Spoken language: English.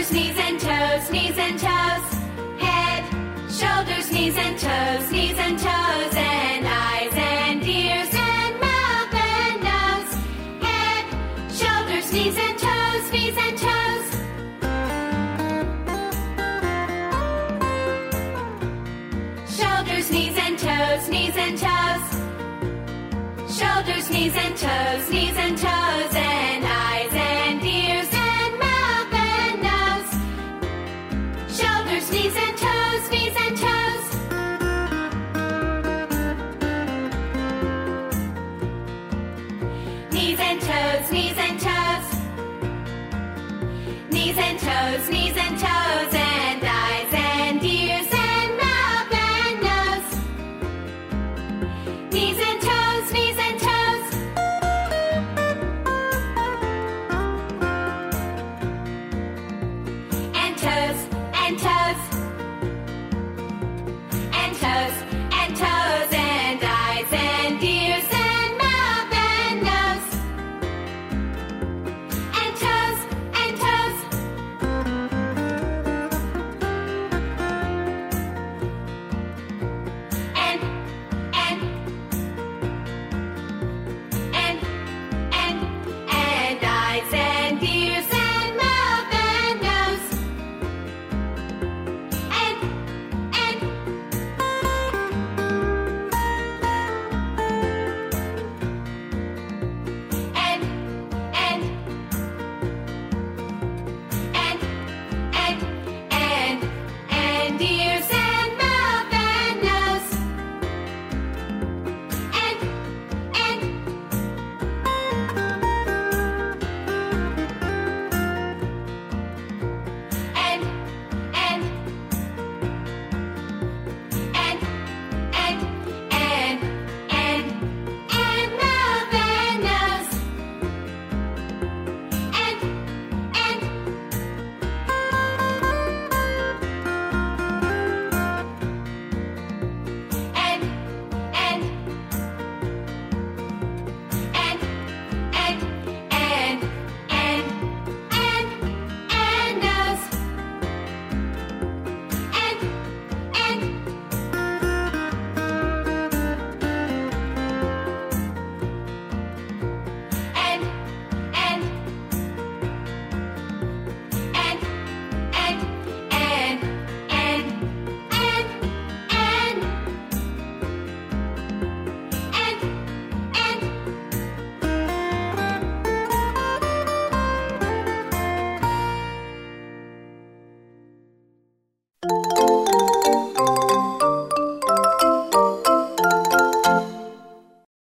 knees and toes, knees and toes. Head, shoulders, knees and toes, and eyes and ears and mouth and nose. Head, shoulders, knees and toes, knees and toes. Shoulders, knees and toes, knees and toes. Shoulders, knees and toes, and eyes and ears and mouth and nose. Shoulders, knees and toes, and toes. Knees and toes, knees and toes. Knees and toes, and eyes and ears and mouth and nose. Knees and toes, and toes. And toes, and toes. And toes.